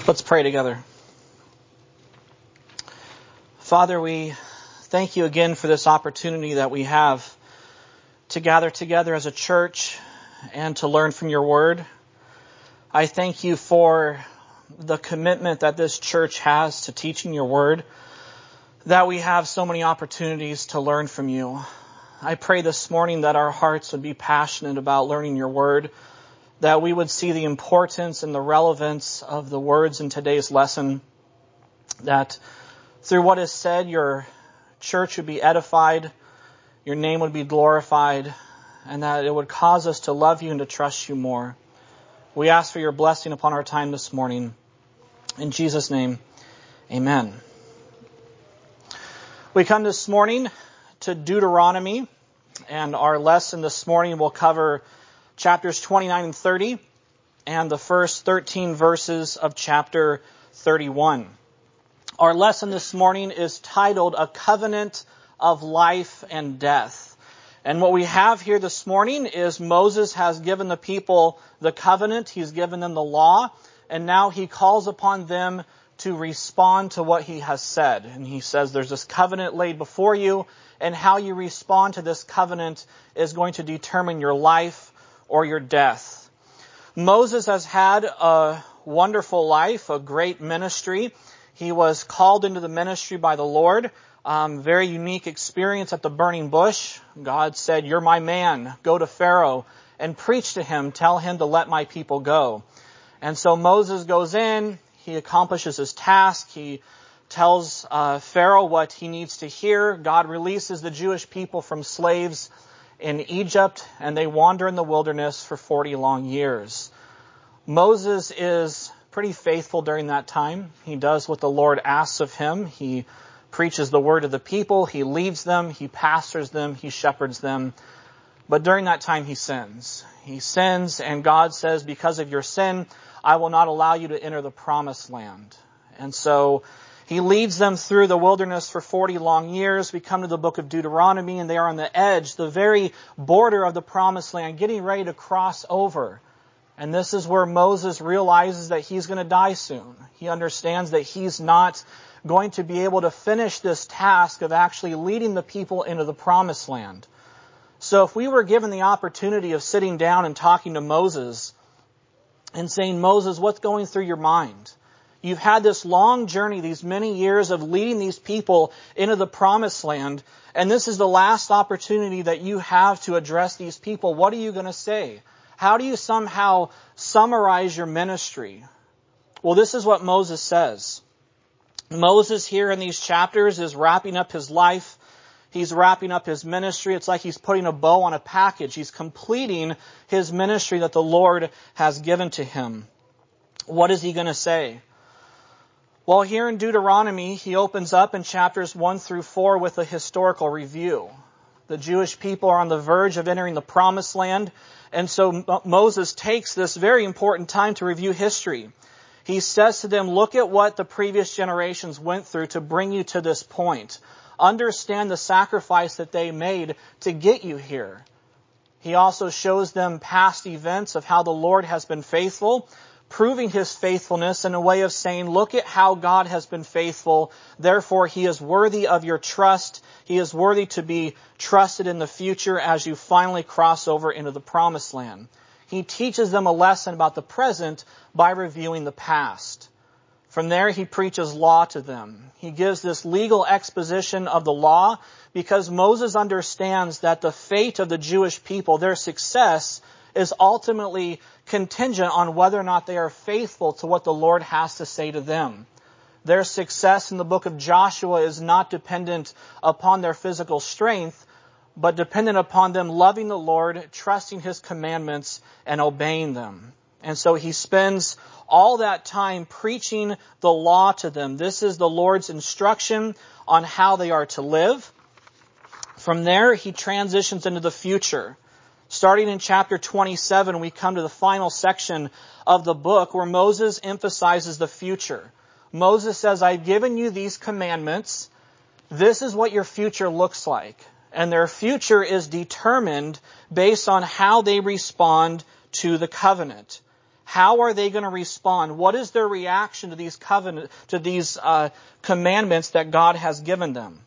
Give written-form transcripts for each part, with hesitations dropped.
Let's pray together. Father, we thank you again for this opportunity that we have to gather together as a church and to learn from your word. I thank you for the commitment that this church has to teaching your word, that we have so many opportunities to learn from you. I pray this morning that our hearts would be passionate about learning your word, that we would see the importance and the relevance of the words in today's lesson, that through what is said, your church would be edified, your name would be glorified, and that it would cause us to love you and to trust you more. We ask for your blessing upon our time this morning. In Jesus' name, amen. We come this morning to Deuteronomy, and our lesson this morning will cover chapters 29 and 30, and the first 13 verses of chapter 31. Our lesson this morning is titled, A Covenant of Life and Death. And what we have here this morning is Moses has given the people the covenant, he's given them the law, and now he calls upon them to respond to what he has said. And he says there's this covenant laid before you, and how you respond to this covenant is going to determine your life or your death. Moses has had a wonderful life, a great ministry. He was called into the ministry by the Lord. Very unique experience at the burning bush. God said, "You're my man. Go to Pharaoh and preach to him. Tell him to let my people go." And so Moses goes in. He accomplishes his task. He tells Pharaoh what he needs to hear. God releases the Jewish people from slaves in Egypt, and they wander in the wilderness for 40 long years. Moses is pretty faithful during that time. He does what the Lord asks of him. He preaches the word to the people. He leads them. He pastors them. He shepherds them. But during that time, he sins. He sins, and God says, because of your sin, I will not allow you to enter the promised land. And so he leads them through the wilderness for 40 long years. We come to the book of Deuteronomy, and they are on the edge, the very border of the promised land, getting ready to cross over. And this is where Moses realizes that he's going to die soon. He understands that he's not going to be able to finish this task of actually leading the people into the promised land. So if we were given the opportunity of sitting down and talking to Moses and saying, "Moses, what's going through your mind? You've had this long journey, these many years of leading these people into the promised land, and this is the last opportunity that you have to address these people. What are you going to say? How do you somehow summarize your ministry?" Well, this is what Moses says. Moses here in these chapters is wrapping up his life. He's wrapping up his ministry. It's like he's putting a bow on a package. He's completing his ministry that the Lord has given to him. What is he going to say? Well, here in Deuteronomy, he opens up in chapters 1 through 4 with a historical review. The Jewish people are on the verge of entering the promised land, and so Moses takes this very important time to review history. He says to them, look at what the previous generations went through to bring you to this point. Understand the sacrifice that they made to get you here. He also shows them past events of how the Lord has been faithful, proving his faithfulness in a way of saying, look at how God has been faithful. Therefore, he is worthy of your trust. He is worthy to be trusted in the future as you finally cross over into the promised land. He teaches them a lesson about the present by reviewing the past. From there, he preaches law to them. He gives this legal exposition of the law because Moses understands that the fate of the Jewish people, their success, is ultimately contingent on whether or not they are faithful to what the Lord has to say to them. Their success in the book of Joshua is not dependent upon their physical strength, but dependent upon them loving the Lord, trusting his commandments, and obeying them. And so he spends all that time preaching the law to them. This is the Lord's instruction on how they are to live. From there, he transitions into the future. Starting in chapter 27, we come to the final section of the book where Moses emphasizes the future. Moses says, I've given you these commandments. This is what your future looks like. And their future is determined based on how they respond to the covenant. How are they going to respond? What is their reaction to these commandments that God has given them?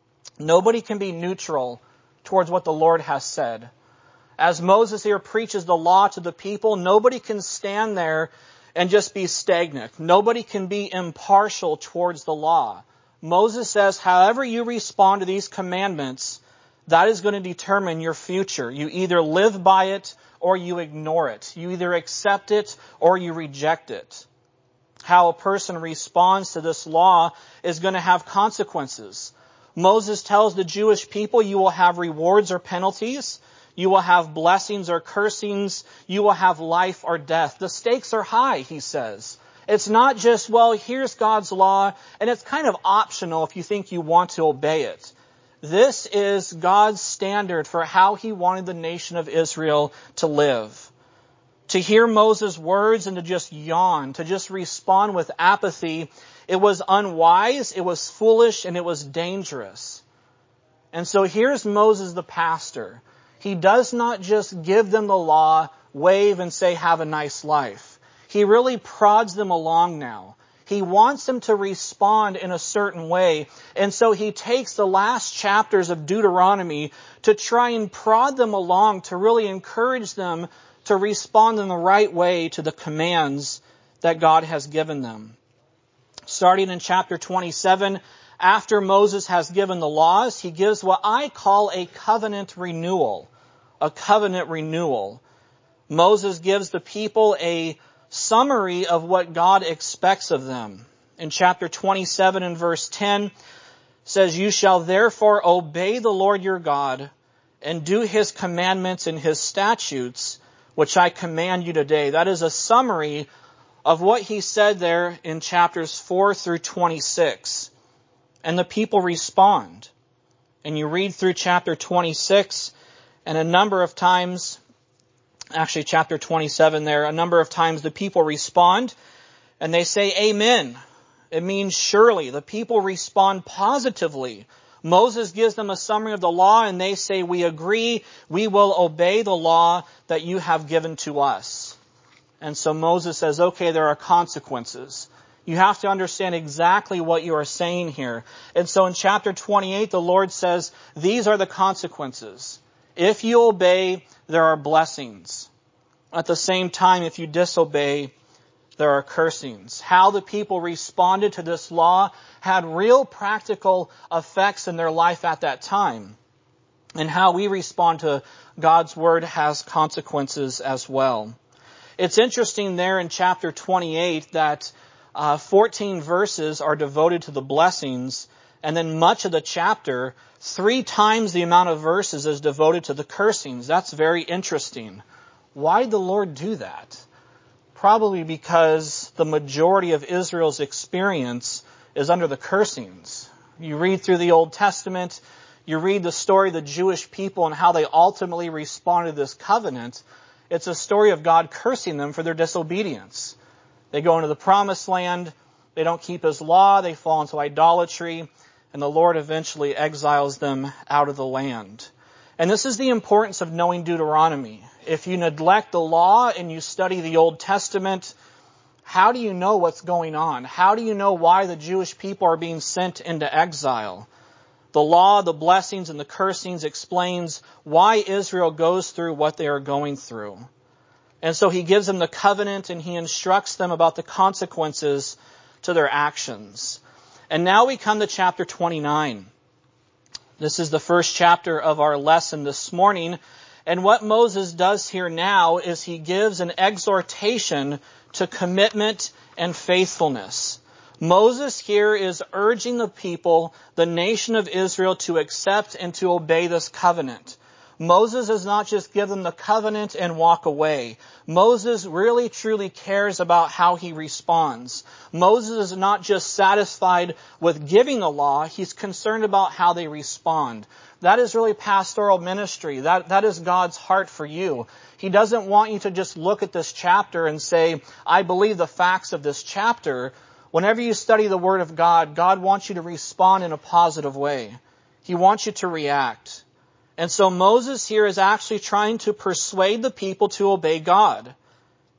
Nobody can be neutral towards what the Lord has said. As Moses here preaches the law to the people, nobody can stand there and just be stagnant. Nobody can be impartial towards the law. Moses says, however you respond to these commandments, that is going to determine your future. You either live by it or you ignore it. You either accept it or you reject it. How a person responds to this law is going to have consequences. Moses tells the Jewish people, you will have rewards or penalties. You will have blessings or cursings. You will have life or death. The stakes are high, he says. It's not just, well, here's God's law, and it's kind of optional if you think you want to obey it. This is God's standard for how he wanted the nation of Israel to live. To hear Moses' words and to just yawn, to just respond with apathy, it was unwise, it was foolish, and it was dangerous. And so here's Moses the pastor. He does not just give them the law, wave and say, have a nice life. He really prods them along now. He wants them to respond in a certain way. And so he takes the last chapters of Deuteronomy to try and prod them along, to really encourage them to respond in the right way to the commands that God has given them. Starting in chapter 27, after Moses has given the laws, he gives what I call a covenant renewal. A covenant renewal. Moses gives the people a summary of what God expects of them. In chapter 27 and verse 10 says, you shall therefore obey the Lord your God and do his commandments and his statutes, which I command you today. That is a summary of what he said there in chapters 4 through 26. And the people respond. And you read through chapter 26, and a number of times, actually chapter 27 there, a number of times the people respond, and they say amen. It means surely. The people respond positively. Moses gives them a summary of the law, and they say, we agree, we will obey the law that you have given to us. And so Moses says, okay, there are consequences. You have to understand exactly what you are saying here. And so in chapter 28, the Lord says, these are the consequences. If you obey, there are blessings. At the same time, if you disobey, there are cursings. How the people responded to this law had real practical effects in their life at that time. And how we respond to God's word has consequences as well. It's interesting there in chapter 28 that 14 verses are devoted to the blessings, and then much of the chapter, 3 times the amount of verses is devoted to the cursings. That's very interesting. Why did the Lord do that? Probably because the majority of Israel's experience is under the cursings. You read through the Old Testament, you read the story of the Jewish people and how they ultimately responded to this covenant. It's a story of God cursing them for their disobedience. They go into the promised land, they don't keep his law, they fall into idolatry, and the Lord eventually exiles them out of the land. And this is the importance of knowing Deuteronomy. If you neglect the law and you study the Old Testament, how do you know what's going on? How do you know why the Jewish people are being sent into exile? The law, the blessings, and the cursings explains why Israel goes through what they are going through. And so he gives them the covenant and he instructs them about the consequences to their actions. And now we come to chapter 29. This is the first chapter of our lesson this morning. And what Moses does here now is he gives an exhortation to commitment and faithfulness. Moses here is urging the people, the nation of Israel, to accept and to obey this covenant. Moses does not just give them the covenant and walk away. Moses really truly cares about how he responds. Moses is not just satisfied with giving the law, he's concerned about how they respond. That is really pastoral ministry. That is God's heart for you. He doesn't want you to just look at this chapter and say, I believe the facts of this chapter. Whenever you study the Word of God, God wants you to respond in a positive way. He wants you to react. And so Moses here is actually trying to persuade the people to obey God.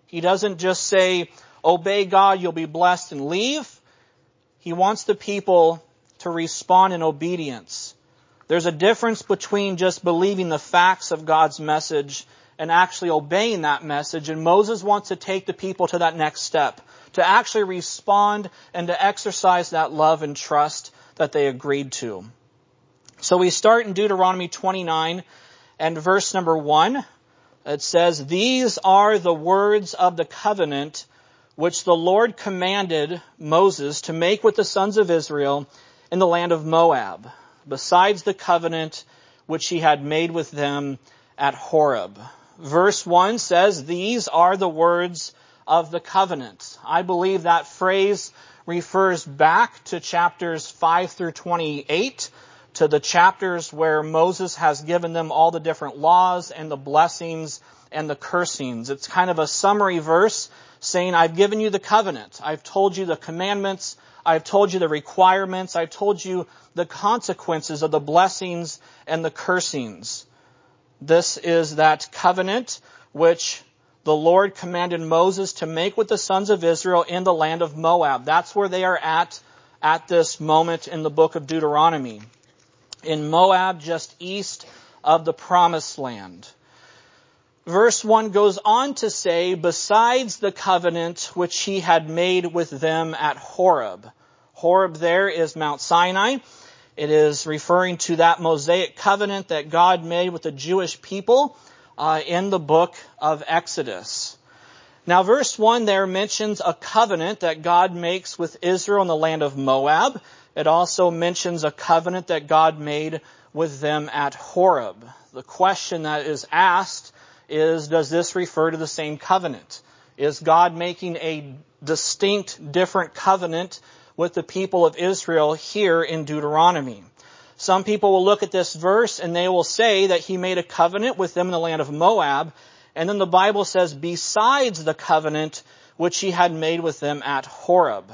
He doesn't just say, obey God, you'll be blessed, and leave. He wants the people to respond in obedience. There's a difference between just believing the facts of God's message and actually obeying that message. And Moses wants to take the people to that next step, to actually respond and to exercise that love and trust that they agreed to. So we start in Deuteronomy 29 and verse number 1. It says, "These are the words of the covenant which the Lord commanded Moses to make with the sons of Israel in the land of Moab, besides the covenant which he had made with them at Horeb." Verse 1 says, "These are the words of the covenant." I believe that phrase refers back to chapters 5 through 28, to the chapters where Moses has given them all the different laws and the blessings and the cursings. It's kind of a summary verse saying, I've given you the covenant. I've told you the commandments. I've told you the requirements. I've told you the consequences of the blessings and the cursings. This is that covenant which the Lord commanded Moses to make with the sons of Israel in the land of Moab. That's where they are at this moment in the book of Deuteronomy. In Moab, just east of the Promised Land. Verse 1 goes on to say, besides the covenant which he had made with them at Horeb. Horeb there is Mount Sinai. It is referring to that Mosaic covenant that God made with the Jewish people in the book of Exodus. Now verse 1 there mentions a covenant that God makes with Israel in the land of Moab. It also mentions a covenant that God made with them at Horeb. The question that is asked is, does this refer to the same covenant? Is God making a distinct, different covenant with the people of Israel here in Deuteronomy? Some people will look at this verse and they will say that he made a covenant with them in the land of Moab, and then the Bible says, besides the covenant which he had made with them at Horeb.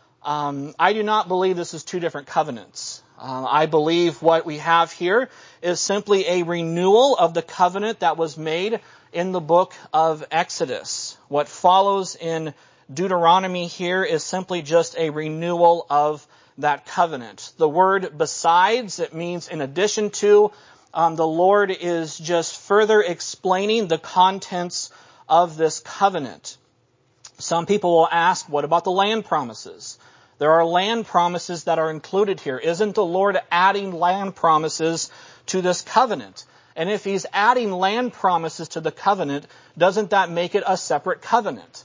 I do not believe this is two different covenants. I believe what we have here is simply a renewal of the covenant that was made in the book of Exodus. What follows in Deuteronomy here is simply just a renewal of that covenant. The word besides, it means in addition to. The Lord is just further explaining the contents of this covenant. Some people will ask, what about the land promises? There are land promises that are included here. Isn't the Lord adding land promises to this covenant? And if he's adding land promises to the covenant, doesn't that make it a separate covenant?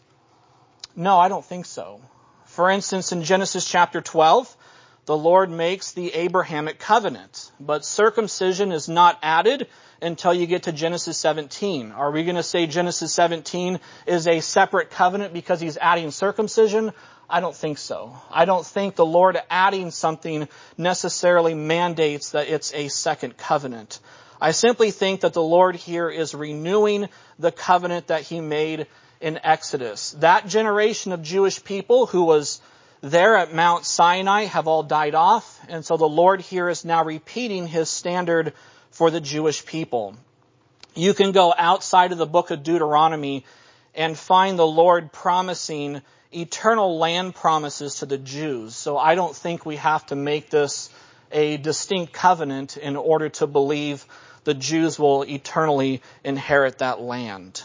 No, I don't think so. For instance, in Genesis chapter 12, the Lord makes the Abrahamic covenant, but circumcision is not added until you get to Genesis 17. Are we going to say Genesis 17 is a separate covenant because he's adding circumcision? I don't think so. I don't think the Lord adding something necessarily mandates that it's a second covenant. I simply think that the Lord here is renewing the covenant that he made in Exodus. That generation of Jewish people who was there at Mount Sinai have all died off, and so the Lord here is now repeating his standard for the Jewish people. You can go outside of the book of Deuteronomy and find the Lord promising eternal land promises to the Jews. So I don't think we have to make this a distinct covenant in order to believe the Jews will eternally inherit that land.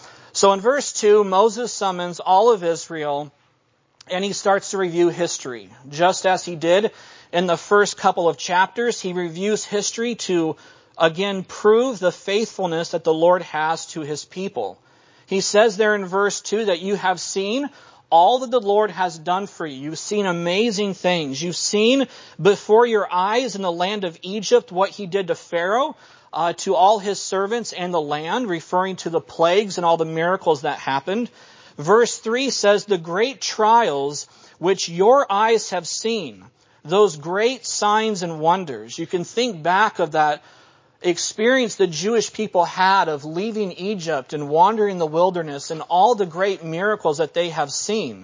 So in verse 2, Moses summons all of Israel and he starts to review history. Just as he did in the first couple of chapters, he reviews history to again prove the faithfulness that the Lord has to his people. He says there in verse 2 that you have seen all that the Lord has done for you. You've seen amazing things. You've seen before your eyes in the land of Egypt what he did to Pharaoh, to all his servants and the land, referring to the plagues and all the miracles that happened. Verse 3 says, the great trials which your eyes have seen, those great signs and wonders. You can think back of that experience the Jewish people had of leaving Egypt and wandering the wilderness and all the great miracles that they have seen.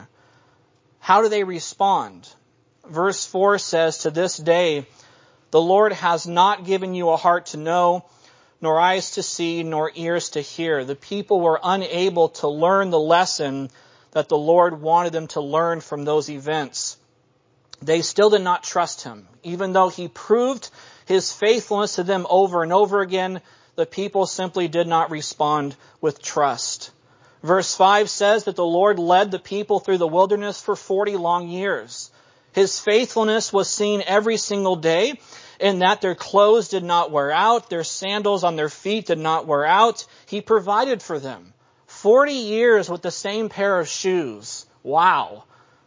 How do they respond? Verse 4 says, to this day, the Lord has not given you a heart to know, nor eyes to see, nor ears to hear. The people were unable to learn the lesson that the Lord wanted them to learn from those events. They still did not trust him. Even though he proved his faithfulness to them over and over again, the people simply did not respond with trust. Verse 5 says that the Lord led the people through the wilderness for 40 long years. His faithfulness was seen every single day, in that their clothes did not wear out, their sandals on their feet did not wear out. He provided for them. 40 years with the same pair of shoes. Wow.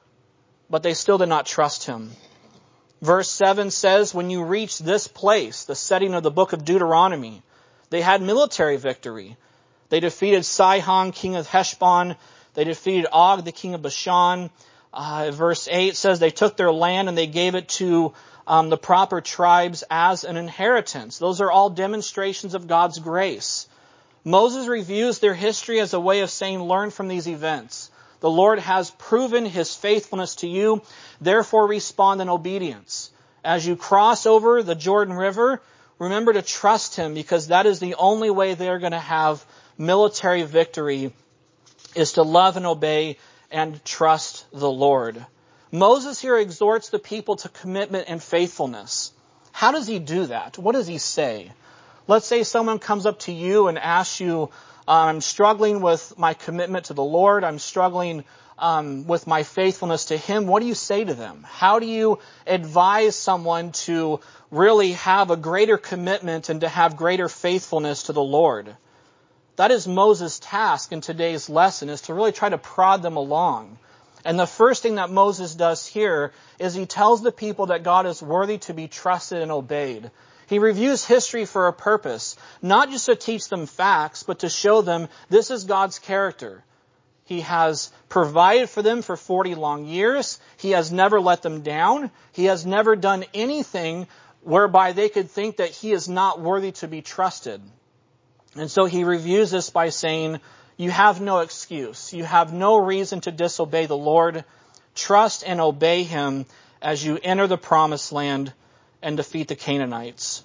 But they still did not trust him. Verse 7 says, when you reach this place, the setting of the book of Deuteronomy, they had military victory. They defeated Sihon, king of Heshbon. They defeated Og, the king of Bashan. Verse 8 says they took their land and they gave it to the proper tribes as an inheritance. Those are all demonstrations of God's grace. Moses reviews their history as a way of saying, learn from these events. The Lord has proven his faithfulness to you, therefore respond in obedience. As you cross over the Jordan River, remember to trust him, because that is the only way they're going to have military victory, is to love and obey and trust the Lord. Moses here exhorts the people to commitment and faithfulness. How does he do that? What does he say? Let's say someone comes up to you and asks you, I'm struggling with my commitment to the Lord. I'm struggling with my faithfulness to him. What do you say to them? How do you advise someone to really have a greater commitment and to have greater faithfulness to the Lord? That is Moses' task in today's lesson, is to really try to prod them along. And the first thing that Moses does here is he tells the people that God is worthy to be trusted and obeyed. He reviews history for a purpose, not just to teach them facts, but to show them this is God's character. He has provided for them for 40 long years. He has never let them down. He has never done anything whereby they could think that he is not worthy to be trusted. And so he reviews this by saying, you have no excuse. You have no reason to disobey the Lord. Trust and obey him as you enter the promised land and defeat the Canaanites.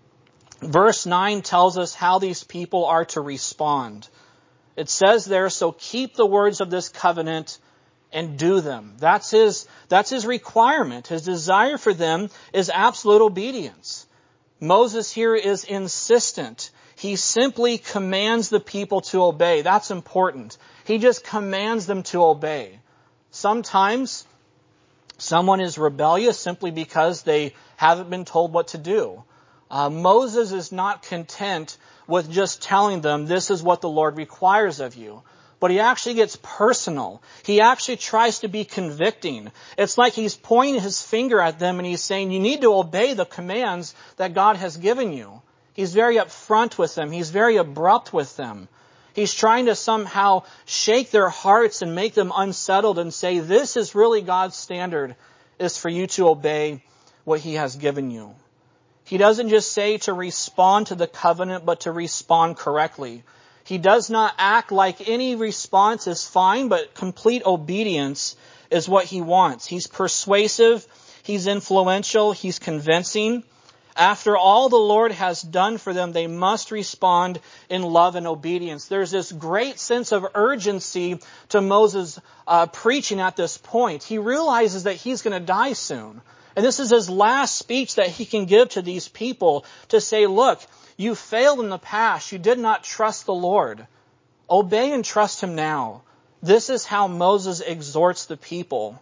Verse 9 tells us how these people are to respond. It says there, so keep the words of this covenant and do them. That's his requirement. His desire for them is absolute obedience. Moses here is insistent. He simply commands the people to obey. That's important. He just commands them to obey. Sometimes someone is rebellious simply because they haven't been told what to do. Moses is not content with just telling them this is what the Lord requires of you. But he actually gets personal. He actually tries to be convicting. It's like he's pointing his finger at them and he's saying, you need to obey the commands that God has given you. He's very upfront with them. He's very abrupt with them. He's trying to somehow shake their hearts and make them unsettled and say, this is really God's standard, is for you to obey what he has given you. He doesn't just say to respond to the covenant, but to respond correctly. He does not act like any response is fine, but complete obedience is what he wants. He's persuasive, he's influential, he's convincing. After all the Lord has done for them, they must respond in love and obedience. There's this great sense of urgency to Moses preaching at this point. He realizes that he's going to die soon. And this is his last speech that he can give to these people to say, look, you failed in the past. You did not trust the Lord. Obey and trust him now. This is how Moses exhorts the people.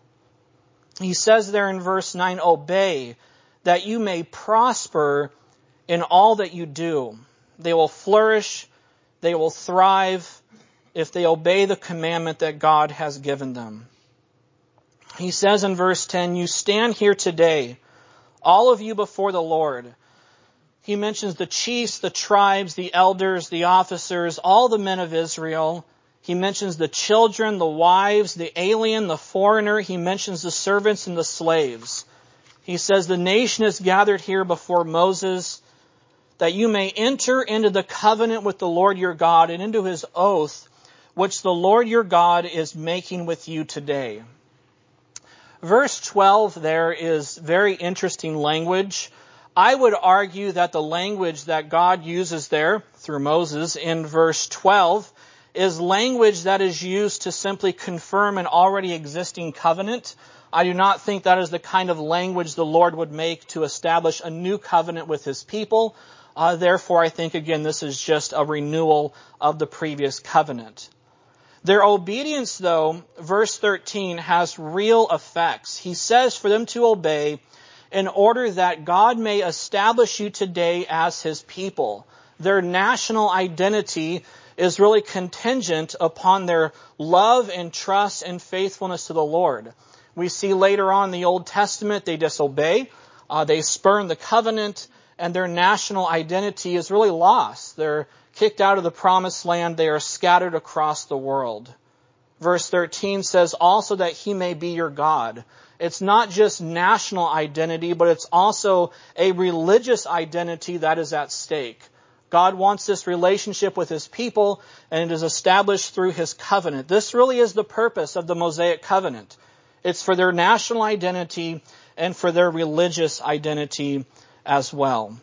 He says there in verse 9, obey, that you may prosper in all that you do. They will flourish, they will thrive if they obey the commandment that God has given them. He says in verse 10, you stand here today, all of you before the Lord. He mentions the chiefs, the tribes, the elders, the officers, all the men of Israel. He mentions the children, the wives, the alien, the foreigner. He mentions the servants and the slaves. He says, the nation is gathered here before Moses, that you may enter into the covenant with the Lord your God and into his oath, which the Lord your God is making with you today. Verse 12 there is very interesting language. I would argue that the language that God uses there through Moses in verse 12 is language that is used to simply confirm an already existing covenant. I do not think that is the kind of language the Lord would make to establish a new covenant with his people. Therefore, I think, again, this is just a renewal of the previous covenant. Their obedience, though, verse 13, has real effects. He says for them to obey in order that God may establish you today as his people. Their national identity is really contingent upon their love and trust and faithfulness to the Lord. We see later on in the Old Testament they disobey, they spurn the covenant, and their national identity is really lost. They're kicked out of the promised land. They are scattered across the world. Verse 13 says also that he may be your God. It's not just national identity, but it's also a religious identity that is at stake. God wants this relationship with his people, and it is established through his covenant. This really is the purpose of the Mosaic covenant. It's for their national identity and for their religious identity as well.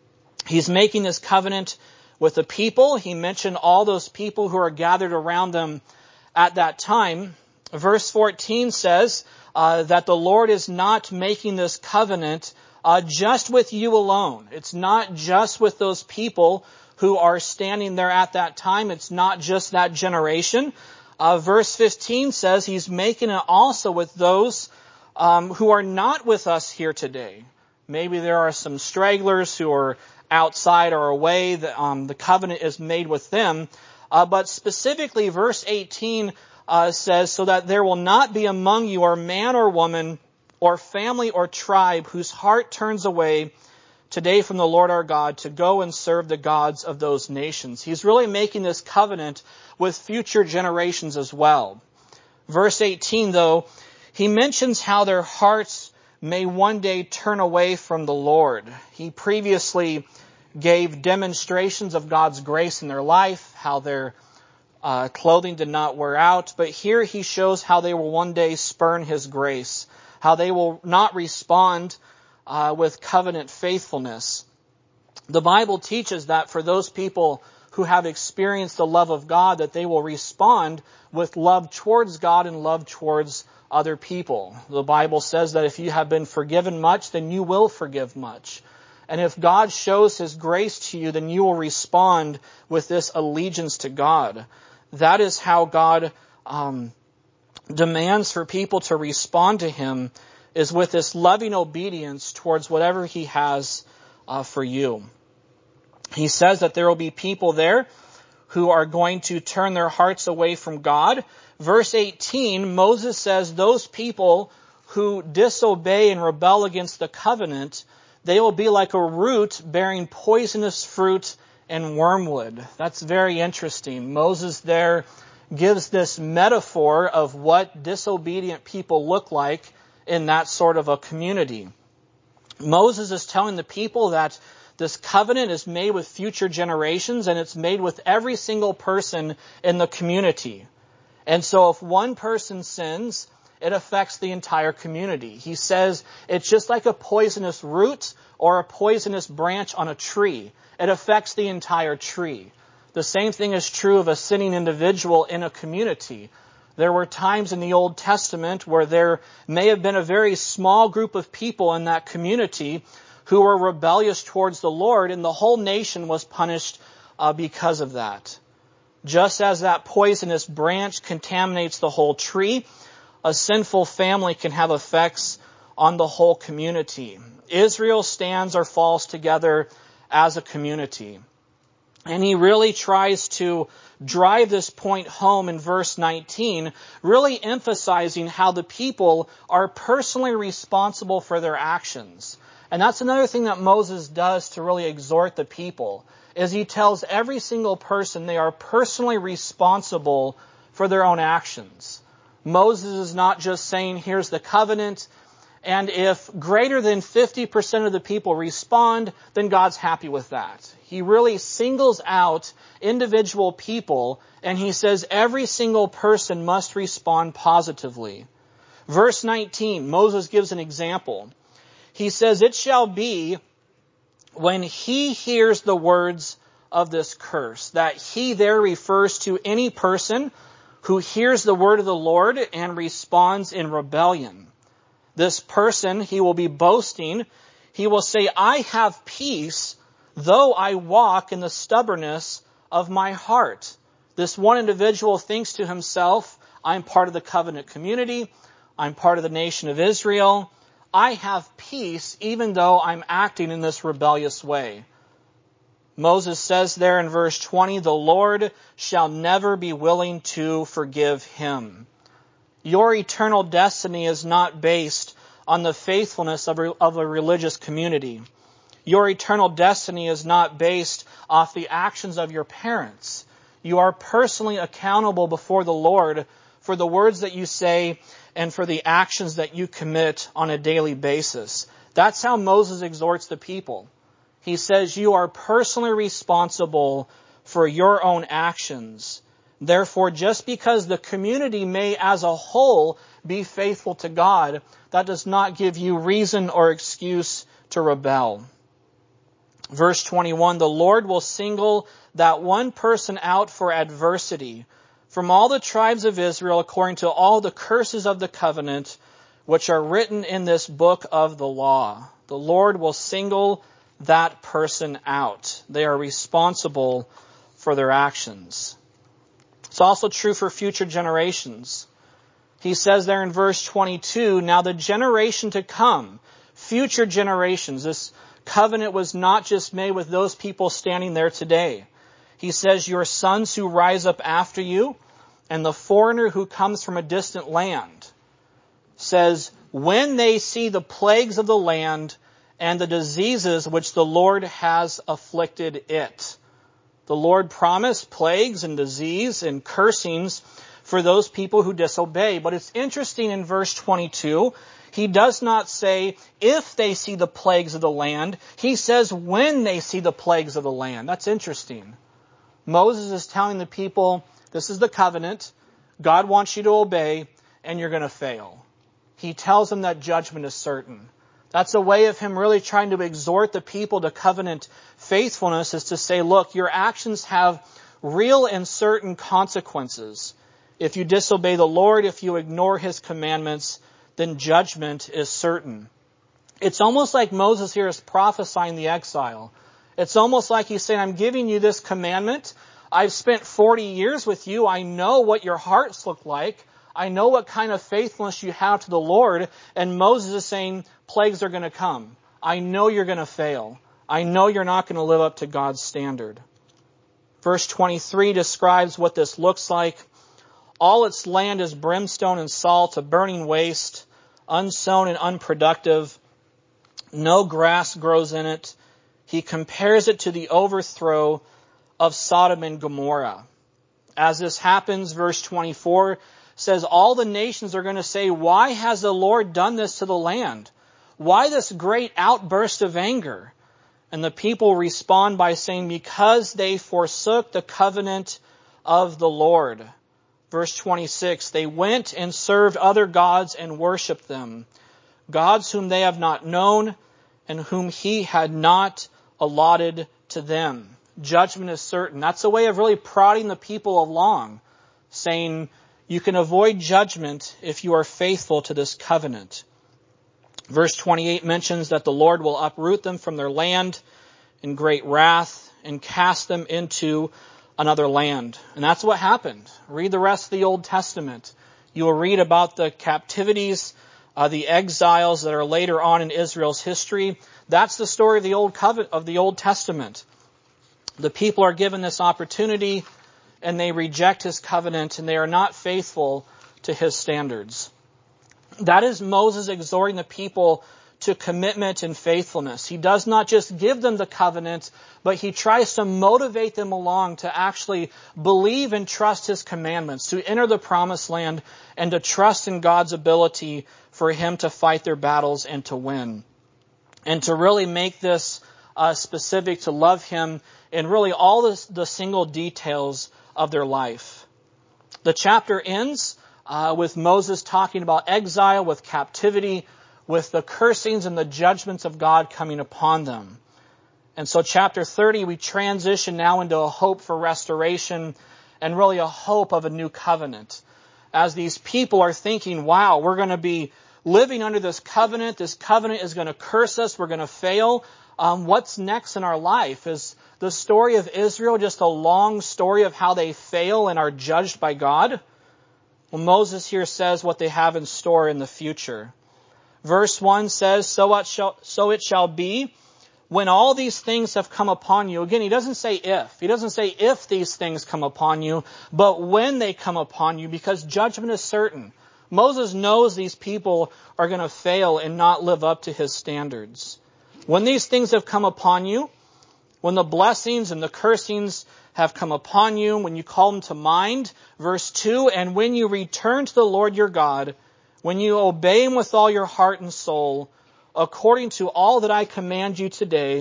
He's making this covenant with the people. He mentioned all those people who are gathered around them at that time. Verse 14 says that the Lord is not making this covenant just with you alone. It's not just with those people who are standing there at that time. It's not just that generation. Verse 15 says he's making it also with those who are not with us here today. Maybe there are some stragglers who are outside or away. The covenant is made with them. But specifically, verse 18 says, so that there will not be among you a man or woman or family or tribe whose heart turns away today from the Lord our God to go and serve the gods of those nations. He's really making this covenant with future generations as well. Verse 18, though, he mentions how their hearts may one day turn away from the Lord. He previously gave demonstrations of God's grace in their life, how their clothing did not wear out. But here he shows how they will one day spurn his grace, how they will not respond with covenant faithfulness. The Bible teaches that for those people who have experienced the love of God, that they will respond with love towards God and love towards other people. The Bible says that if you have been forgiven much, then you will forgive much. And if God shows his grace to you, then you will respond with this allegiance to God. That is how God demands for people to respond to him, is with this loving obedience towards whatever he has for you. He says that there will be people there who are going to turn their hearts away from God. Verse 18, Moses says those people who disobey and rebel against the covenant, they will be like a root bearing poisonous fruit and wormwood. That's very interesting. Moses there gives this metaphor of what disobedient people look like in that sort of a community. Moses is telling the people that this covenant is made with future generations, and it's made with every single person in the community. And so if one person sins, it affects the entire community. He says it's just like a poisonous root or a poisonous branch on a tree. It affects the entire tree. The same thing is true of a sinning individual in a community. There were times in the Old Testament where there may have been a very small group of people in that community who were rebellious towards the Lord, and the whole nation was punished because of that. Just as that poisonous branch contaminates the whole tree, a sinful family can have effects on the whole community. Israel stands or falls together as a community. And he really tries to drive this point home in verse 19, really emphasizing how the people are personally responsible for their actions. And that's another thing that Moses does to really exhort the people, is he tells every single person they are personally responsible for their own actions. Moses is not just saying, here's the covenant, and if greater than 50% of the people respond, then God's happy with that. He really singles out individual people, and he says every single person must respond positively. Verse 19, Moses gives an example. He says, it shall be when he hears the words of this curse, that he there refers to any person who hears the word of the Lord and responds in rebellion. This person, he will be boasting. He will say, I have peace, though I walk in the stubbornness of my heart. This one individual thinks to himself, I'm part of the covenant community. I'm part of the nation of Israel. I have peace even though I'm acting in this rebellious way. Moses says there in verse 20, the Lord shall never be willing to forgive him. Your eternal destiny is not based on the faithfulness of a religious community. Your eternal destiny is not based off the actions of your parents. You are personally accountable before the Lord for the words that you say and for the actions that you commit on a daily basis. That's how Moses exhorts the people. He says you are personally responsible for your own actions. Therefore, just because the community may as a whole be faithful to God, that does not give you reason or excuse to rebel. Verse 21, the Lord will single that one person out for adversity from all the tribes of Israel according to all the curses of the covenant which are written in this book of the law. The Lord will single that person out. They are responsible for their actions. It's also true for future generations. He says there in verse 22, now the generation to come, future generations, this covenant was not just made with those people standing there today. He says, your sons who rise up after you, and the foreigner who comes from a distant land, says, when they see the plagues of the land and the diseases which the Lord has afflicted it. The Lord promised plagues and disease and cursings for those people who disobey. But it's interesting in verse 22, he does not say if they see the plagues of the land. He says when they see the plagues of the land. That's interesting. Moses is telling the people, this is the covenant. God wants you to obey, and you're going to fail. He tells them that judgment is certain. That's a way of him really trying to exhort the people to covenant faithfulness, is to say, look, your actions have real and certain consequences. If you disobey the Lord, if you ignore his commandments, then judgment is certain. It's almost like Moses here is prophesying the exile. It's almost like he's saying, I'm giving you this commandment. I've spent 40 years with you. I know what your hearts look like. I know what kind of faithfulness you have to the Lord. And Moses is saying, plagues are going to come. I know you're going to fail. I know you're not going to live up to God's standard. Verse 23 describes what this looks like. All its land is brimstone and salt, a burning waste, unsown and unproductive. No grass grows in it. He compares it to the overthrow of Sodom and Gomorrah. As this happens, verse 24 says, all the nations are going to say, why has the Lord done this to the land? Why this great outburst of anger? And the people respond by saying, because they forsook the covenant of the Lord. Verse 26, they went and served other gods and worshipped them, gods whom they have not known and whom he had not allotted to them. Judgment is certain. That's a way of really prodding the people along, saying you can avoid judgment if you are faithful to this covenant. Verse 28 mentions that the Lord will uproot them from their land in great wrath and cast them into another land. And that's what happened. Read the rest of the Old Testament. You will read about the captivities, the exiles that are later on in Israel's history. That's the story of the Old Testament. The people are given this opportunity and they reject his covenant and they are not faithful to his standards. That is Moses exhorting the people to commitment and faithfulness. He does not just give them the covenant, but he tries to motivate them along to actually believe and trust his commandments, to enter the promised land and to trust in God's ability for him to fight their battles and to win. And to really make this specific to love him in really all the single details of their life. The chapter ends with Moses talking about exile, with captivity, with the cursings and the judgments of God coming upon them. And so chapter 30, we transition now into a hope for restoration and really a hope of a new covenant. As these people are thinking, wow, we're going to be living under this covenant is going to curse us, we're going to fail. What's next in our life? Is the story of Israel just a long story of how they fail and are judged by God? Well, Moses here says what they have in store in the future. Verse 1 says, so it shall be when all these things have come upon you. Again, he doesn't say if. He doesn't say if these things come upon you, but when they come upon you, because judgment is certain. Moses knows these people are going to fail and not live up to his standards. When these things have come upon you, when the blessings and the cursings have come upon you, when you call them to mind, verse 2, and when you return to the Lord your God, when you obey him with all your heart and soul, according to all that I command you today,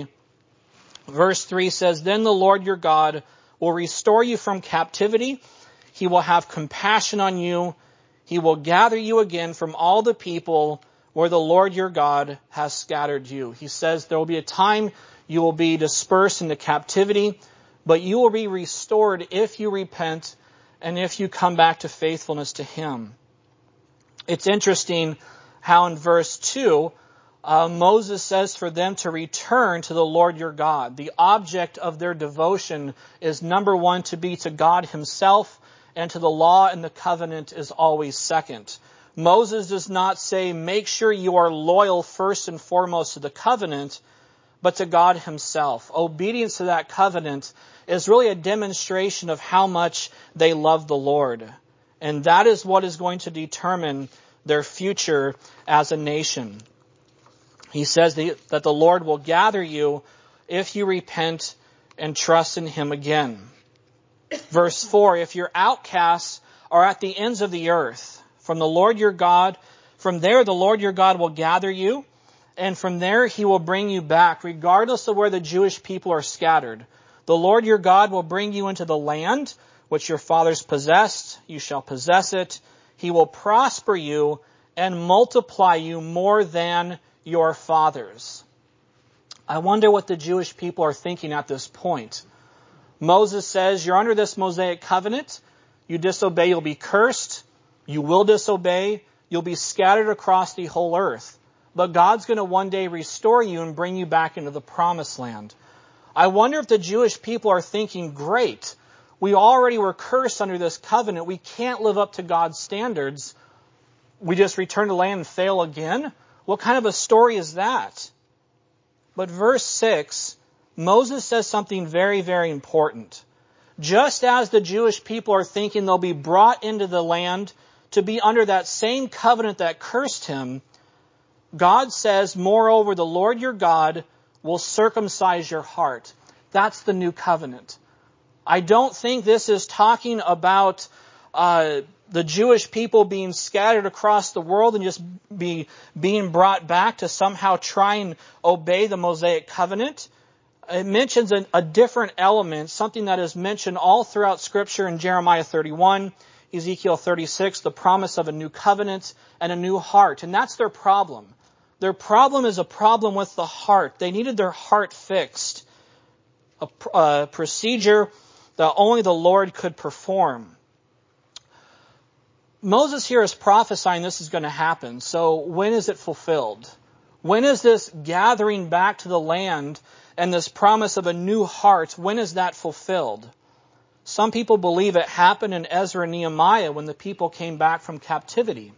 verse 3 says, then the Lord your God will restore you from captivity. He will have compassion on you. He will gather you again from all the people where the Lord your God has scattered you. He says there will be a time you will be dispersed into captivity, but you will be restored if you repent and if you come back to faithfulness to him. It's interesting how in verse 2, Moses says for them to return to the Lord your God. The object of their devotion is, number one, to be to God himself, and to the law and the covenant is always second. Moses does not say, make sure you are loyal first and foremost to the covenant, but to God himself. Obedience to that covenant is really a demonstration of how much they love the Lord. And that is what is going to determine their future as a nation. He says that the Lord will gather you if you repent and trust in him again. Verse 4, if your outcasts are at the ends of the earth, from the Lord your God, from there the Lord your God will gather you, and from there he will bring you back, regardless of where the Jewish people are scattered. The Lord your God will bring you into the land which your fathers possessed. You shall possess it. He will prosper you and multiply you more than your fathers. I wonder what the Jewish people are thinking at this point. Moses says, you're under this Mosaic covenant. You disobey, you'll be cursed. You will disobey. You'll be scattered across the whole earth. But God's going to one day restore you and bring you back into the promised land. I wonder if the Jewish people are thinking, great, we already were cursed under this covenant. We can't live up to God's standards. We just return to land and fail again? What kind of a story is that? But verse 6, Moses says something very, very important. Just as the Jewish people are thinking they'll be brought into the land to be under that same covenant that cursed him, God says, moreover, the Lord your God will circumcise your heart. That's the new covenant. I don't think this is talking about the Jewish people being scattered across the world and just being brought back to somehow try and obey the Mosaic covenant. It mentions a different element, something that is mentioned all throughout Scripture in Jeremiah 31, Ezekiel 36, the promise of a new covenant and a new heart. And that's their problem. Their problem is a problem with the heart. They needed their heart fixed. A procedure that only the Lord could perform. Moses here is prophesying this is going to happen. So when is it fulfilled? When is this gathering back to the land and this promise of a new heart, when is that fulfilled? Some people believe it happened in Ezra and Nehemiah when the people came back from captivity.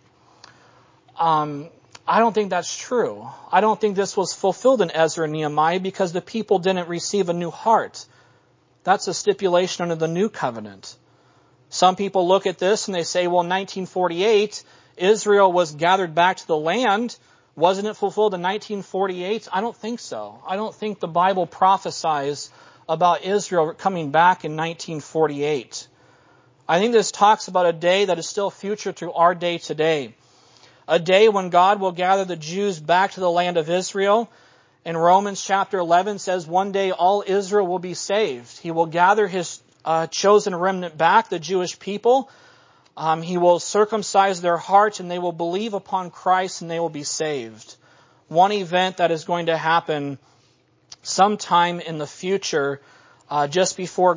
I don't think that's true. I don't think this was fulfilled in Ezra and Nehemiah because the people didn't receive a new heart. That's a stipulation under the new covenant. Some people look at this and they say, well, in 1948, Israel was gathered back to the land. Wasn't it fulfilled in 1948? I don't think so. I don't think the Bible prophesies about Israel coming back in 1948. I think this talks about a day that is still future to our day today. A day when God will gather the Jews back to the land of Israel. And Romans chapter 11 says one day all Israel will be saved. He will gather his chosen remnant back, the Jewish people. He will circumcise their hearts and they will believe upon Christ and they will be saved. One event that is going to happen sometime in the future, just before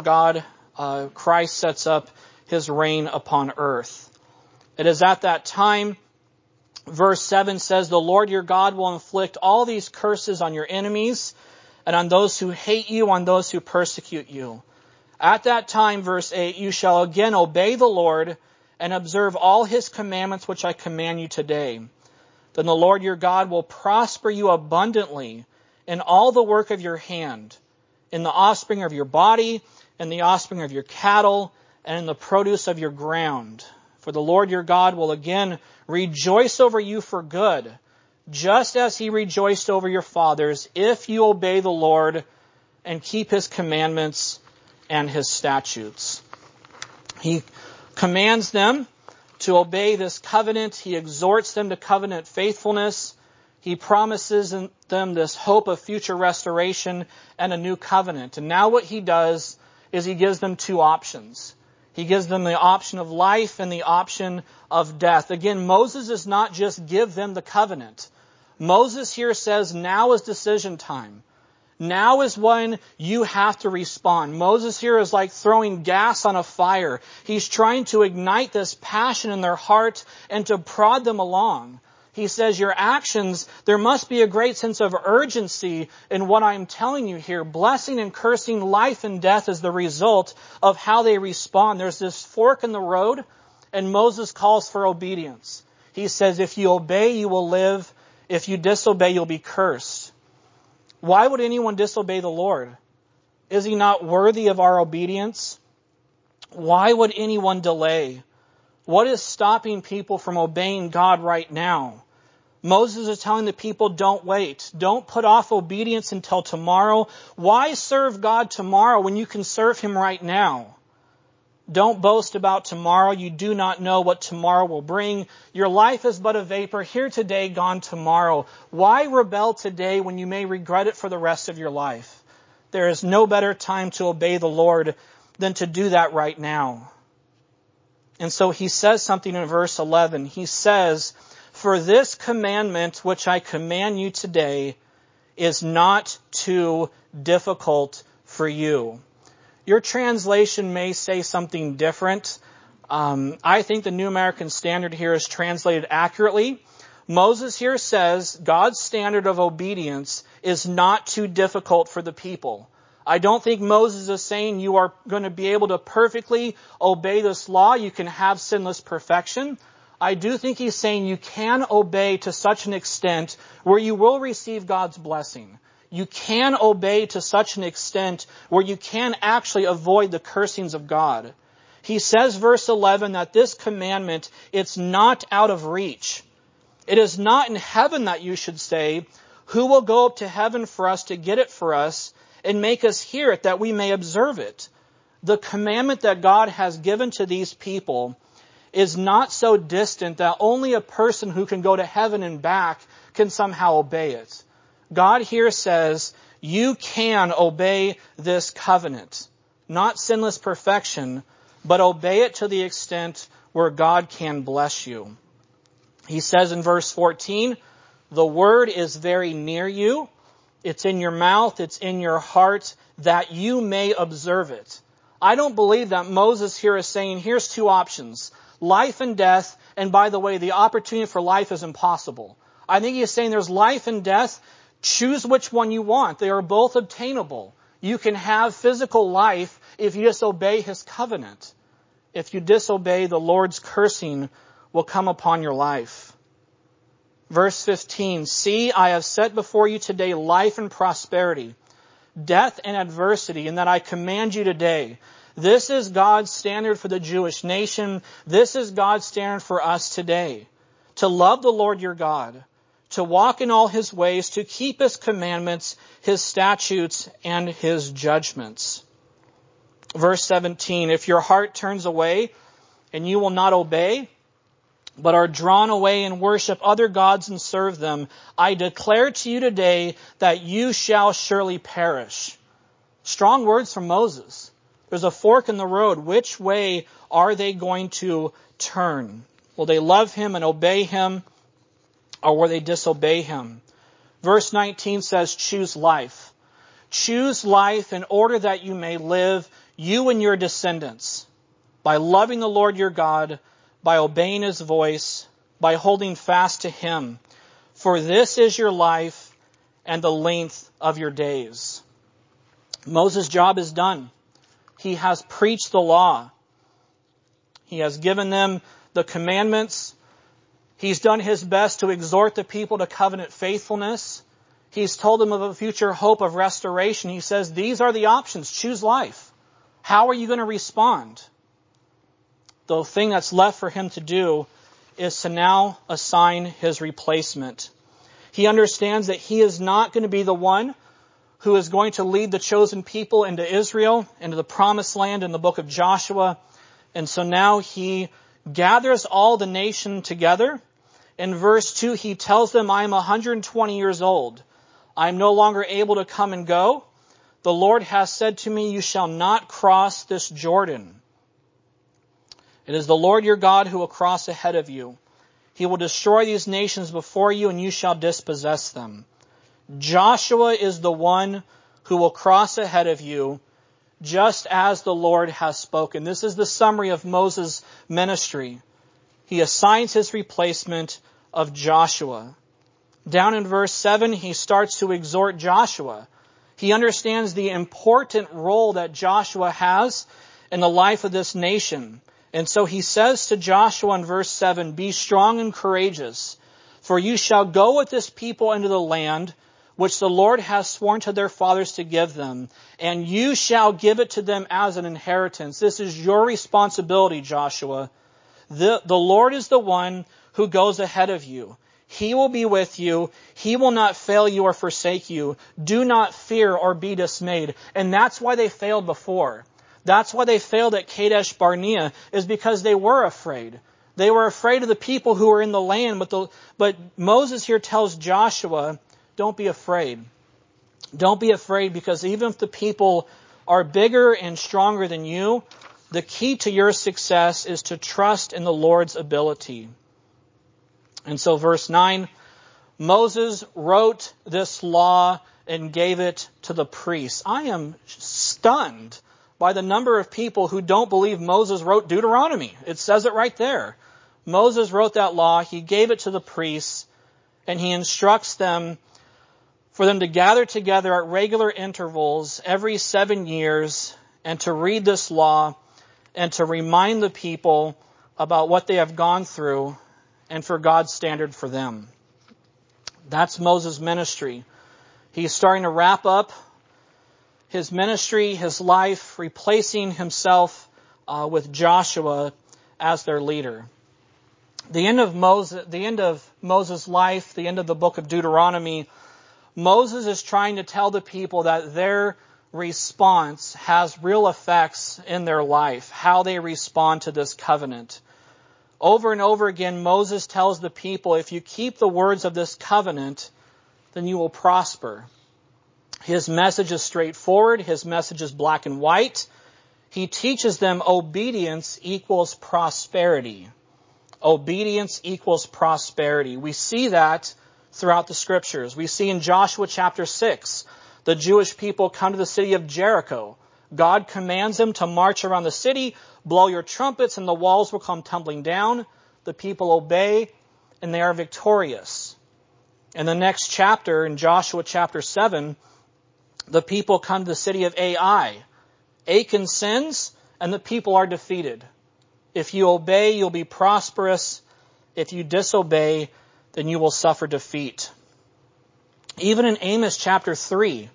Christ sets up his reign upon earth. It is at that time, verse 7 says, the Lord your God will inflict all these curses on your enemies and on those who hate you, on those who persecute you. At that time, verse 8, you shall again obey the Lord and observe all his commandments which I command you today. Then the Lord your God will prosper you abundantly in all the work of your hand, in the offspring of your body, in the offspring of your cattle, and in the produce of your ground. For the Lord your God will again rejoice over you for good, just as he rejoiced over your fathers, if you obey the Lord and keep his commandments and his statutes. He commands them to obey this covenant. He exhorts them to covenant faithfulness. He promises them this hope of future restoration and a new covenant. And now what he does is he gives them two options. He gives them the option of life and the option of death. Again, Moses does not just give them the covenant. Moses here says, now is decision time. Now is when you have to respond. Moses here is like throwing gas on a fire. He's trying to ignite this passion in their heart and to prod them along. He says, your actions, there must be a great sense of urgency in what I'm telling you here. Blessing and cursing, life and death is the result of how they respond. There's this fork in the road, and Moses calls for obedience. He says, if you obey, you will live. If you disobey, you'll be cursed. Why would anyone disobey the Lord? Is he not worthy of our obedience? Why would anyone delay? What is stopping people from obeying God right now? Moses is telling the people, don't wait. Don't put off obedience until tomorrow. Why serve God tomorrow when you can serve him right now? Don't boast about tomorrow. You do not know what tomorrow will bring. Your life is but a vapor, here today, gone tomorrow. Why rebel today when you may regret it for the rest of your life? There is no better time to obey the Lord than to do that right now. And so he says something in verse 11. He says, for this commandment which I command you today is not too difficult for you. Your translation may say something different. I think the New American Standard here is translated accurately. Moses here says God's standard of obedience is not too difficult for the people. I don't think Moses is saying you are going to be able to perfectly obey this law. You can have sinless perfection. I do think he's saying you can obey to such an extent where you will receive God's blessing. You can obey to such an extent where you can actually avoid the cursings of God. He says, verse 11, that this commandment, it's not out of reach. It is not in heaven that you should say, who will go up to heaven for us to get it for us and make us hear it that we may observe it? The commandment that God has given to these people is not so distant that only a person who can go to heaven and back can somehow obey it. God here says, you can obey this covenant. Not sinless perfection, but obey it to the extent where God can bless you. He says in verse 14, the word is very near you. It's in your mouth, it's in your heart, that you may observe it. I don't believe that Moses here is saying, here's two options, life and death, and by the way, the opportunity for life is impossible. I think he is saying there's life and death. Choose which one you want. They are both obtainable. You can have physical life if you disobey his covenant. If you disobey, the Lord's cursing will come upon your life. Verse 15, see, I have set before you today life and prosperity, death and adversity, and that I command you today. This is God's standard for the Jewish nation. This is God's standard for us today. To love the Lord your God, to walk in all his ways, to keep his commandments, his statutes, and his judgments. Verse 17, if your heart turns away and you will not obey, but are drawn away and worship other gods and serve them, I declare to you today that you shall surely perish. Strong words from Moses. There's a fork in the road. Which way are they going to turn? Will they love him and obey him, or will they disobey him? Verse 19 says, choose life. Choose life in order that you may live, you and your descendants, by loving the Lord your God, by obeying his voice, by holding fast to him. For this is your life and the length of your days. Moses' job is done. He has preached the law. He has given them the commandments. He's done his best to exhort the people to covenant faithfulness. He's told them of a future hope of restoration. He says, these are the options. Choose life. How are you going to respond? The thing that's left for him to do is to now assign his replacement. He understands that he is not going to be the one who is going to lead the chosen people into Israel, into the promised land in the book of Joshua. And so now he gathers all the nation together. In verse 2, he tells them, I am 120 years old. I am no longer able to come and go. The Lord has said to me, you shall not cross this Jordan. It is the Lord your God who will cross ahead of you. He will destroy these nations before you, and you shall dispossess them. Joshua is the one who will cross ahead of you, just as the Lord has spoken. This is the summary of Moses' ministry. He assigns his replacement of Joshua. Down in verse 7, he starts to exhort Joshua. He understands the important role that Joshua has in the life of this nation. And so he says to Joshua in verse 7, be strong and courageous, for you shall go with this people into the land which the Lord has sworn to their fathers to give them, and you shall give it to them as an inheritance. This is your responsibility, Joshua. The Lord is the one who goes ahead of you. He will be with you. He will not fail you or forsake you. Do not fear or be dismayed. And that's why they failed before. That's why they failed at Kadesh Barnea, is because they were afraid. They were afraid of the people who were in the land. But Moses here tells Joshua, don't be afraid. Don't be afraid, because even if the people are bigger and stronger than you, the key to your success is to trust in the Lord's ability. And so verse 9, Moses wrote this law and gave it to the priests. I am stunned by the number of people who don't believe Moses wrote Deuteronomy. It says it right there. Moses wrote that law, he gave it to the priests, and he instructs them for them to gather together at regular intervals every 7 years and to read this law and to remind the people about what they have gone through and for God's standard for them. That's Moses' ministry. He's starting to wrap up his ministry, his life, replacing himself with Joshua as their leader. The end of Moses' life, the end of the book of Deuteronomy, Moses is trying to tell the people that their response has real effects in their life, how they respond to this covenant. Over and over again, Moses tells the people, if you keep the words of this covenant, then you will prosper. His message is straightforward. His message is black and white. He teaches them obedience equals prosperity. Obedience equals prosperity. We see that throughout the scriptures. We see in Joshua chapter 6, the Jewish people come to the city of Jericho. God commands them to march around the city, blow your trumpets, and the walls will come tumbling down. The people obey, and they are victorious. In the next chapter, in Joshua chapter 7, the people come to the city of Ai. Achan sins, and the people are defeated. If you obey, you'll be prosperous. If you disobey, then you will suffer defeat. Even in Amos chapter 3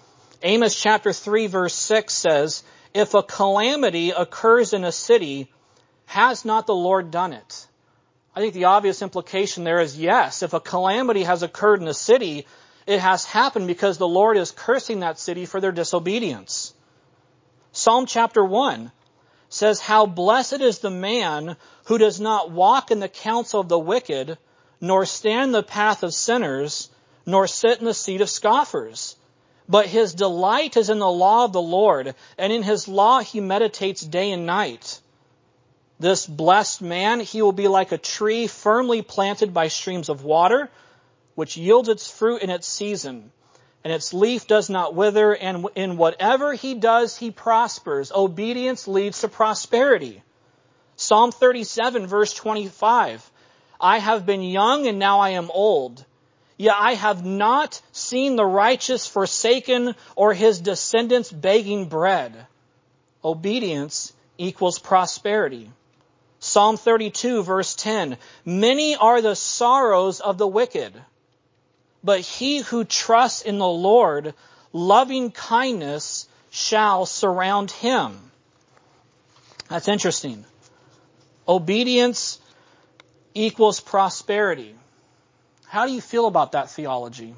verse 6 says, if a calamity occurs in a city, has not the Lord done it? I think the obvious implication there is yes. If a calamity has occurred in a city, it has happened because the Lord is cursing that city for their disobedience. Psalm chapter 1 says, how blessed is the man who does not walk in the counsel of the wicked, nor stand in the path of sinners, nor sit in the seat of scoffers. But his delight is in the law of the Lord, and in his law he meditates day and night. This blessed man, he will be like a tree firmly planted by streams of water, which yields its fruit in its season, and its leaf does not wither, and in whatever he does, he prospers. Obedience leads to prosperity. Psalm 37, verse 25. I have been young, and now I am old. Yet I have not seen the righteous forsaken or his descendants begging bread. Obedience equals prosperity. Psalm 32, verse 10. Many are the sorrows of the wicked, but he who trusts in the Lord, loving kindness shall surround him. That's interesting. Obedience equals prosperity. How do you feel about that theology?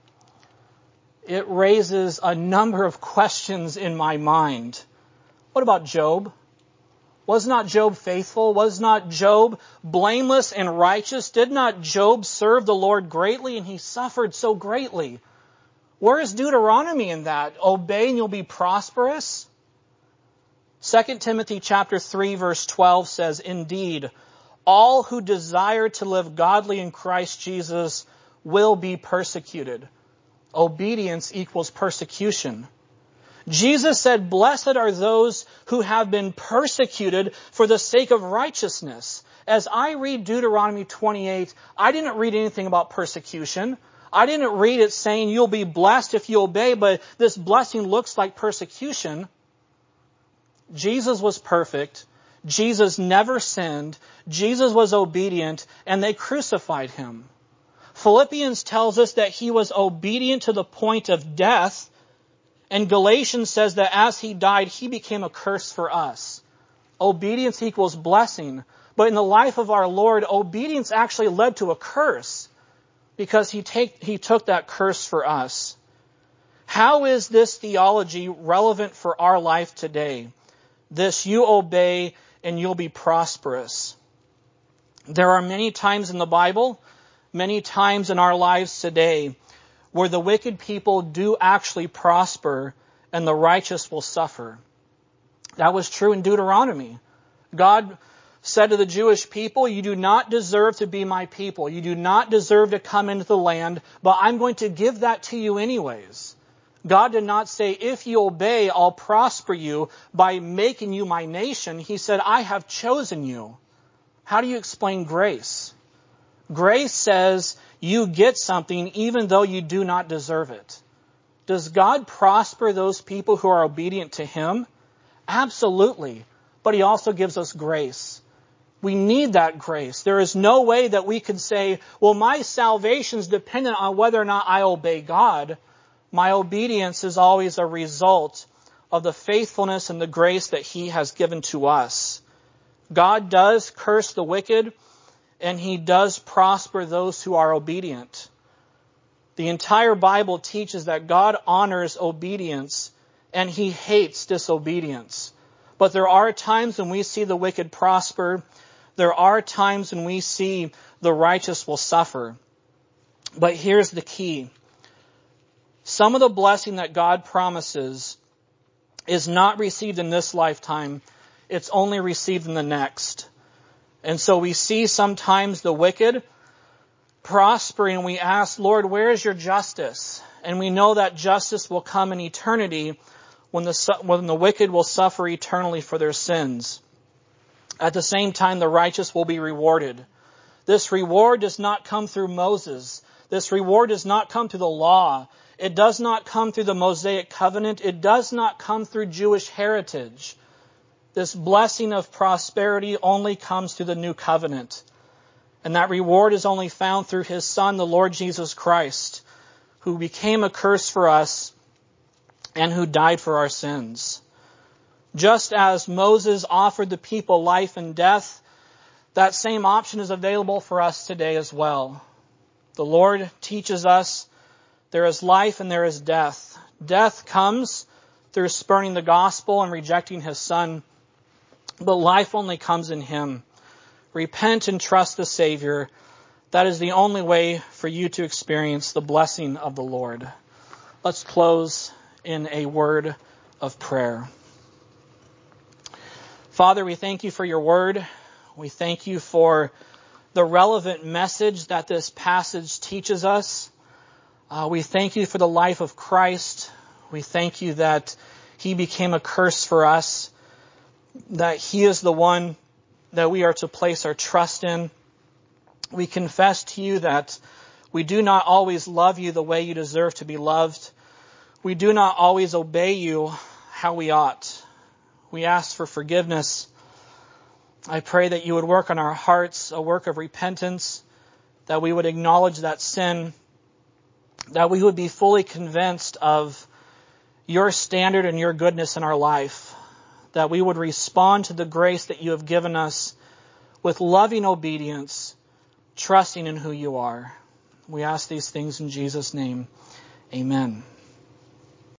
It raises a number of questions in my mind. What about Job? Was not Job faithful? Was not Job blameless and righteous? Did not Job serve the Lord greatly, and he suffered so greatly? Where is Deuteronomy in that? Obey and you'll be prosperous? 2 Timothy chapter 3 verse 12 says, Indeed, all who desire to live godly in Christ Jesus will be persecuted. Obedience equals persecution. Jesus said, Blessed are those who have been persecuted for the sake of righteousness. As I read Deuteronomy 28, I didn't read anything about persecution. I didn't read it saying you'll be blessed if you obey, but this blessing looks like persecution. Jesus was perfect. Jesus never sinned. Jesus was obedient, and they crucified him. Philippians tells us that he was obedient to the point of death, and Galatians says that as he died, he became a curse for us. Obedience equals blessing, but in the life of our Lord, obedience actually led to a curse because he took that curse for us. How is this theology relevant for our life today? This, you obey and you'll be prosperous. There are many times in the Bible, many times in our lives today, where the wicked people do actually prosper and the righteous will suffer. That was true in Deuteronomy. God said to the Jewish people, you do not deserve to be my people. You do not deserve to come into the land, but I'm going to give that to you anyways. God did not say, if you obey, I'll prosper you by making you my nation. He said, I have chosen you. How do you explain grace? Grace says you get something even though you do not deserve it. Does God prosper those people who are obedient to him? Absolutely. But he also gives us grace. We need that grace. There is no way that we can say, well, my salvation is dependent on whether or not I obey God. My obedience is always a result of the faithfulness and the grace that he has given to us. God does curse the wicked, and he does prosper those who are obedient. The entire Bible teaches that God honors obedience, and he hates disobedience. But there are times when we see the wicked prosper. There are times when we see the righteous will suffer. But here's the key. Some of the blessing that God promises is not received in this lifetime. It's only received in the next. And so we see sometimes the wicked prospering, and we ask, Lord, where is your justice? And we know that justice will come in eternity when the wicked will suffer eternally for their sins. At the same time, the righteous will be rewarded. This reward does not come through Moses. This reward does not come through the law. It does not come through the Mosaic covenant. It does not come through Jewish heritage. This blessing of prosperity only comes through the new covenant. And that reward is only found through his Son, the Lord Jesus Christ, who became a curse for us and who died for our sins. Just as Moses offered the people life and death, that same option is available for us today as well. The Lord teaches us there is life and there is death. Death comes through spurning the gospel and rejecting his Son, but life only comes in him. Repent and trust the Savior. That is the only way for you to experience the blessing of the Lord. Let's close in a word of prayer. Father, we thank you for your word. We thank you for the relevant message that this passage teaches us. We thank you for the life of Christ. We thank you that he became a curse for us, that he is the one that we are to place our trust in. We confess to you that we do not always love you the way you deserve to be loved. We do not always obey you how we ought. We ask for forgiveness. I pray that you would work on our hearts, a work of repentance, that we would acknowledge that sin, that we would be fully convinced of your standard and your goodness in our life, that we would respond to the grace that you have given us with loving obedience, trusting in who you are. We ask these things in Jesus' name. Amen.